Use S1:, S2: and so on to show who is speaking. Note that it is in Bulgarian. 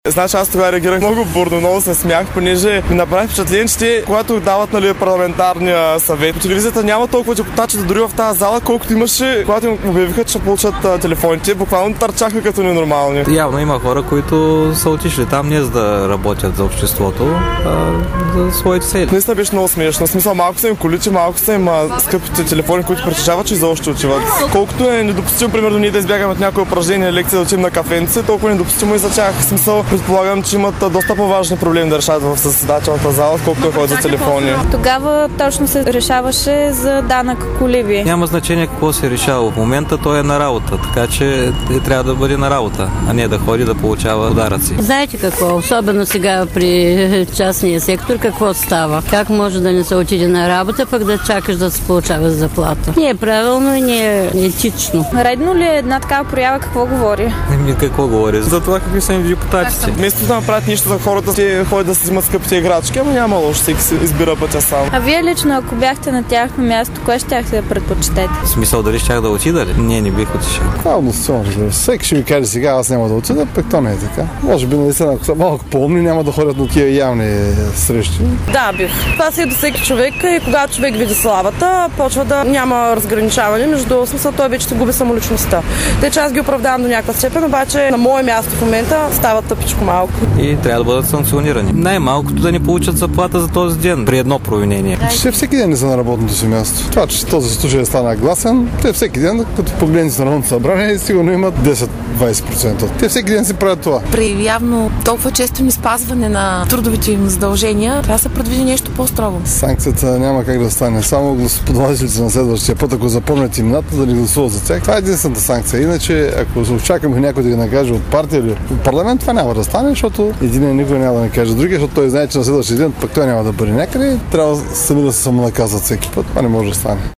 S1: Значи аз тогава реагирах много бурно, много се смях, понеже ми направи впечатление, че те, когато дават парламентарния съвет, по телевизията няма толкова депутати, дори в тази зала, колкото имаше, когато им обявиха, че ще получат телефоните, буквално търчаха като ненормални.
S2: Явно има хора, които са отишли там не за да работят за обществото, а за своите цели.
S1: Наистина беше много смешно. В смисъл, малко са им количи, малко са им скъпите телефони, които притежават, че изобщо отиват. Колкото е недопустимо, примерно, ние да избягаме от някои упражнения, лекция, да отидем на кафенце, толкова недопустимо и за тях. В смисъл, предполагам, че имат доста по-важни проблеми да решават в съседателната зала, колкото ходят за телефони.
S3: Тогава точно се решаваше за данък коливи.
S2: Няма значение какво се решава. В момента той е на работа, така че трябва да бъде на работа, а не да ходи да получава ударъци.
S4: Знаете какво? Особено сега при частния сектор, какво става? Как може да не се отиде на работа, пък да чакаш да се получава заплата? Не е правилно и не е етично.
S3: Редно ли е една такава проява, какво говори?
S2: Какво говори? За това какви са им депутатите.
S1: Вместо да направят нищо за хората, те ходят да си взимат скъпите играчки, ама няма лошо, всеки си избира пътя сам.
S3: А вие лично, ако бяхте на тяхно място, кое щяхте да предпочитете?
S2: В смисъл, дали щях да отида ли? Не бих отишъл.
S5: Това е одностилно, разбира се. Всеки ще ми каже сега, аз няма да отида, пък то не е така. Може би наистина, ако са малко по-умни, няма да ходят на тия явни срещи.
S6: Да, бих. Това си е до всеки човек и когато човек види славата, почва да няма разграничаване между смисъл, той вече се губи самоличността. Те, че аз ги оправдавам до някаква степен, обаче на мое място в момента стават тъпичко малко.
S2: И трябва да бъдат санкционирани. Най-малкото да не получат заплата за този ден при едно провинение.
S5: Ще всеки ден не са на работното си място. Това, че този случай стана гласен, те всеки ден, като погледнете на Народното събрание, сигурно имат 10-20%. Те всеки ден си правят това.
S7: При явно толкова често неспазване на трудовите им задължения, трябва да се предвиди нещо по-строго.
S5: Санкцията няма как да стане. Само гласоподавателите на следващия път, ако запомнят имената, да не гласуват за тях. Това е единствената санкция. Иначе, ако се очакваме някой да ги накаже от партия или от парламент, това няма да стане, защото един никой няма да накаже другия, защото той знае, че на следващия ден пък той няма да бъде някъде. Трябва сами да се самонаказват всеки път. Това не може да стане.